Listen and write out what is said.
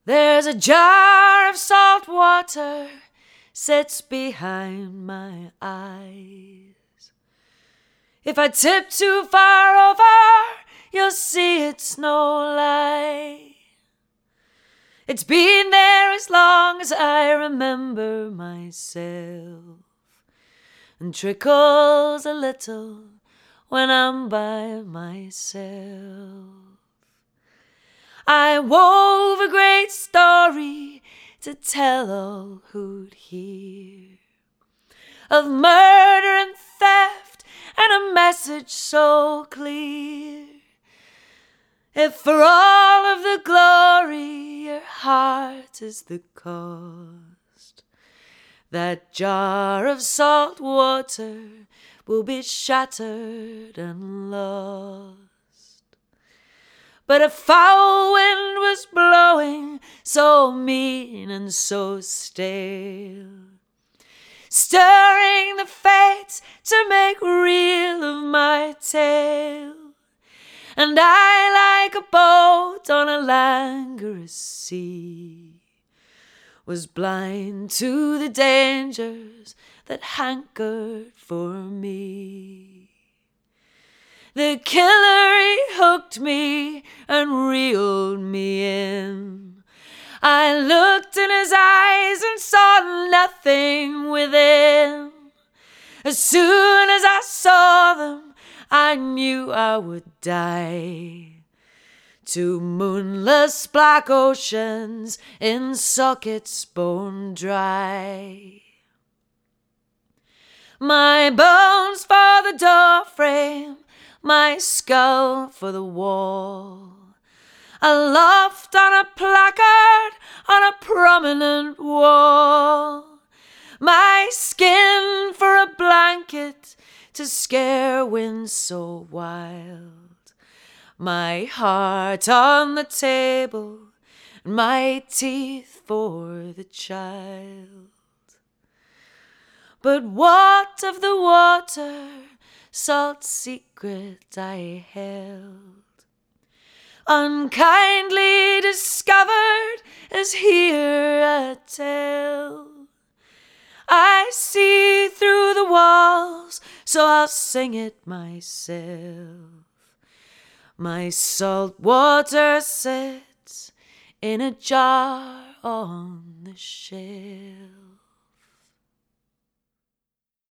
There's a jar of salt water sits behind my eyes. If I tip too far over, you'll see it's no lie. It's been there as long as I remember myself, and trickles a little when I'm by myself. I wove a great story to tell all who'd hear, of murder and theft and a message so clear. If for all of the glory your heart is the cost, that jar of salt water will be shattered and lost. But a foul wind was blowing, so mean and so stale, stirring the fates to make real of my tale. And I, like a boat on a languorous sea, was blind to the dangers that hankered for me. The killer, he hooked me and reeled me in. I looked in his eyes and saw nothing within. As soon as I saw them, I knew I would die. To moonless black oceans in sockets bone dry. My bones for the door frame, my skull for the wall, aloft on a placard on a prominent wall. My skin for a blanket to scare winds so wild, my heart on the table, my teeth for the child. But what of the water, salt secret I held, unkindly discovered as here a tale? I see through the walls, so I'll sing it myself. My salt water sits in a jar on the shelf.